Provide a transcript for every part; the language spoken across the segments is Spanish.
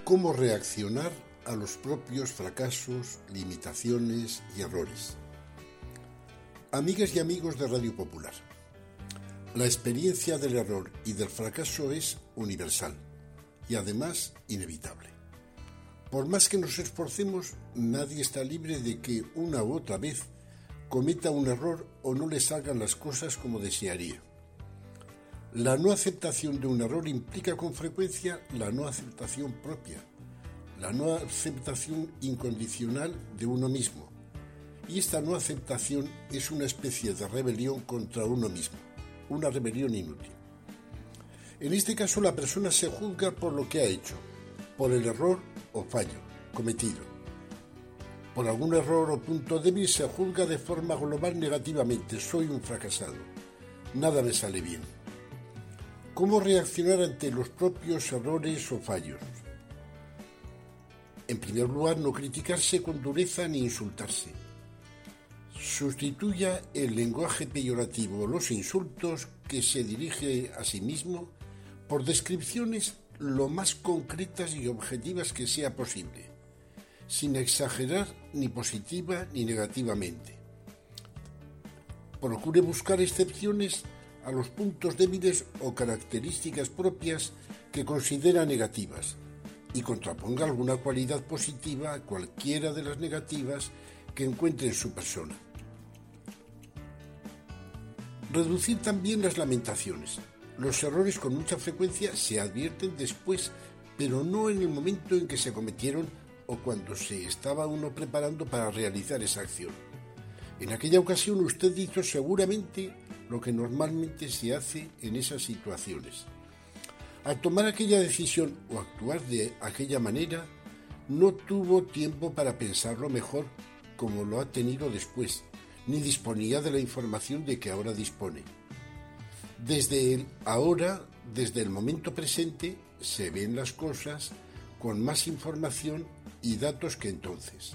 cómo reaccionar a los propios fracasos, limitaciones y errores. Amigas y amigos de Radio Popular, la experiencia del error y del fracaso es universal y además inevitable. Por más que nos esforcemos, nadie está libre de que una u otra vez cometa un error o no le salgan las cosas como desearía. La no aceptación de un error implica con frecuencia la no aceptación propia, la no aceptación incondicional de uno mismo. Y esta no aceptación es una especie de rebelión contra uno mismo, una rebelión inútil. En este caso, la persona se juzga por lo que ha hecho, por el error o fallo cometido. Por algún error o punto débil se juzga de forma global negativamente: soy un fracasado, nada me sale bien. ¿Cómo reaccionar ante los propios errores o fallos? En primer lugar, no criticarse con dureza ni insultarse. Sustituya el lenguaje peyorativo o los insultos que se dirige a sí mismo por descripciones lo más concretas y objetivas que sea posible, sin exagerar ni positiva ni negativamente. Procure buscar excepciones a los puntos débiles o características propias que considera negativas y contraponga alguna cualidad positiva a cualquiera de las negativas que encuentre en su persona. Reducir también las lamentaciones. Los errores con mucha frecuencia se advierten después, pero no en el momento en que se cometieron o cuando se estaba uno preparando para realizar esa acción. En aquella ocasión usted hizo seguramente lo que normalmente se hace en esas situaciones. Al tomar aquella decisión o actuar de aquella manera, no tuvo tiempo para pensarlo mejor como lo ha tenido después, ni disponía de la información de que ahora dispone. Desde el momento presente, se ven las cosas con más información y datos que entonces.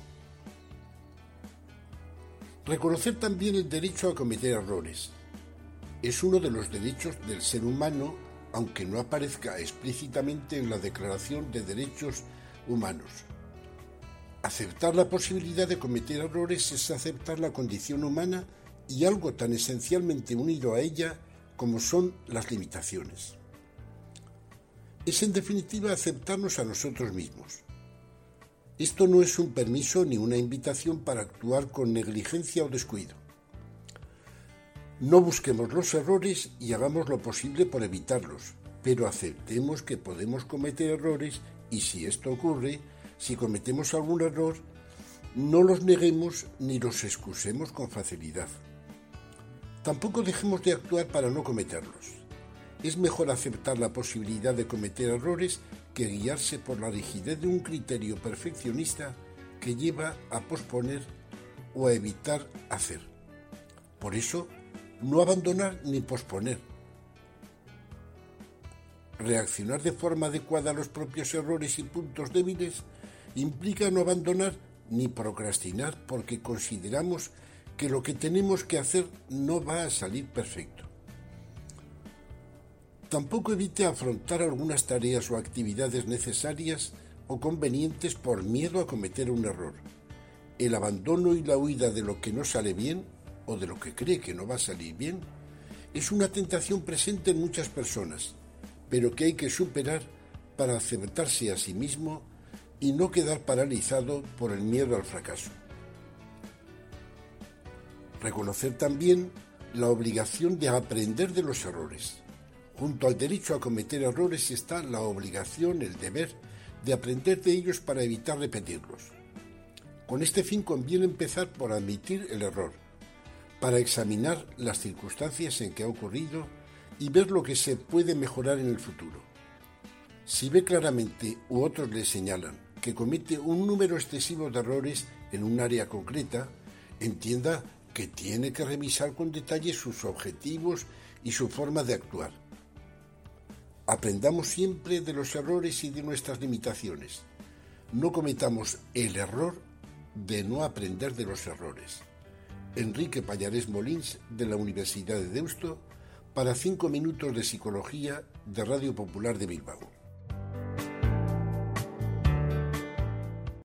Reconocer también el derecho a cometer errores. Es uno de los derechos del ser humano, aunque no aparezca explícitamente en la Declaración de Derechos Humanos. Aceptar la posibilidad de cometer errores es aceptar la condición humana y algo tan esencialmente unido a ella como son las limitaciones. Es en definitiva aceptarnos a nosotros mismos. Esto no es un permiso ni una invitación para actuar con negligencia o descuido. No busquemos los errores y hagamos lo posible por evitarlos, pero aceptemos que podemos cometer errores y si esto ocurre, si cometemos algún error, no los neguemos ni los excusemos con facilidad. Tampoco dejemos de actuar para no cometerlos. Es mejor aceptar la posibilidad de cometer errores que guiarse por la rigidez de un criterio perfeccionista que lleva a posponer o a evitar hacer. Por eso, no abandonar ni posponer. Reaccionar de forma adecuada a los propios errores y puntos débiles implica no abandonar ni procrastinar porque consideramos que lo que tenemos que hacer no va a salir perfecto. Tampoco evite afrontar algunas tareas o actividades necesarias o convenientes por miedo a cometer un error. El abandono y la huida de lo que no sale bien o de lo que cree que no va a salir bien es una tentación presente en muchas personas, pero que hay que superar para aceptarse a sí mismo y no quedar paralizado por el miedo al fracaso. Reconocer también la obligación de aprender de los errores. Junto al derecho a cometer errores está la obligación, el deber, de aprender de ellos para evitar repetirlos. Con este fin conviene empezar por admitir el error, para examinar las circunstancias en que ha ocurrido y ver lo que se puede mejorar en el futuro. Si ve claramente u otros le señalan que comete un número excesivo de errores en un área concreta, entienda que tiene que revisar con detalle sus objetivos y su forma de actuar. Aprendamos siempre de los errores y de nuestras limitaciones. No cometamos el error de no aprender de los errores. Enrique Pallarés Molins, de la Universidad de Deusto, para 5 minutos de psicología de Radio Popular de Bilbao.